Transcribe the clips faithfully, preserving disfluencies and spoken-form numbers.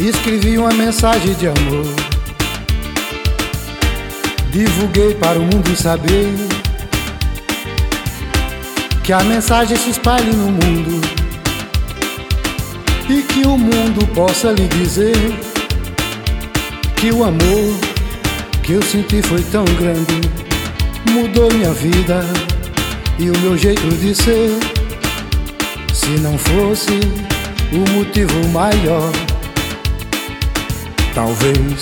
Escrevi uma mensagem de amor, divulguei para o mundo saber, que a mensagem se espalhe no mundo e que o mundo possa lhe dizer que o amor que eu senti foi tão grande, mudou minha vida e o meu jeito de ser. Se não fosse o motivo maior, talvez.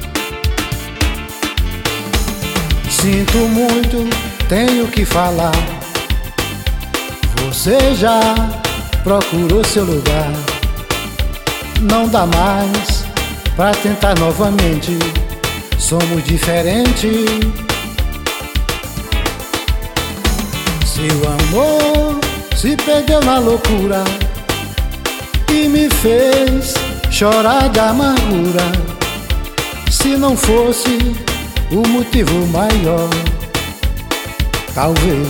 Sinto muito, tenho que falar. Você já procurou seu lugar. Não dá mais pra tentar novamente. Somos diferentes. Se o amor se perdeu na loucura e me fez chorar de amargura, se não fosse o motivo maior, talvez.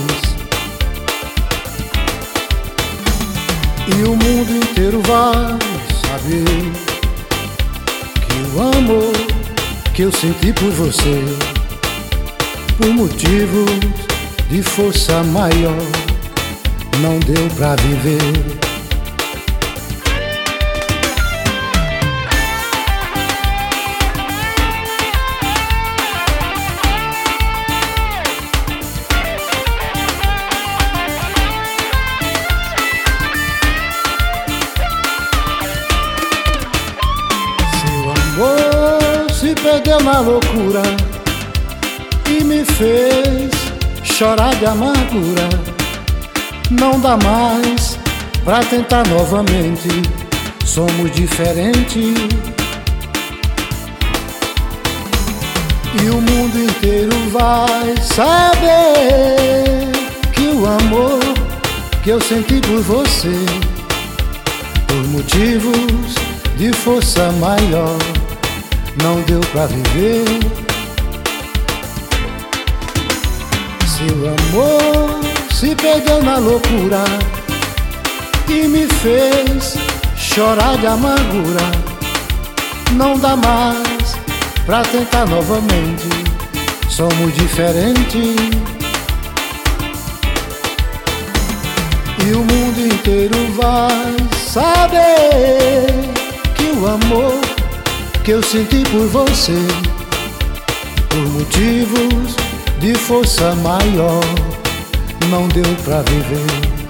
E o mundo inteiro vai saber que o amor que eu senti por você, por motivos de força maior, não deu pra viver. Se perdeu na loucura e me fez chorar de amargura, não dá mais pra tentar novamente. Somos diferentes. E o mundo inteiro vai saber que o amor que eu senti por você, por motivos de força maior, não deu pra viver. Se o amor se perdeu na loucura e me fez chorar de amargura, não dá mais pra tentar novamente. Somos diferentes. E o mundo inteiro vai saber que o amor que eu senti por você, por motivos de força maior, não deu pra viver.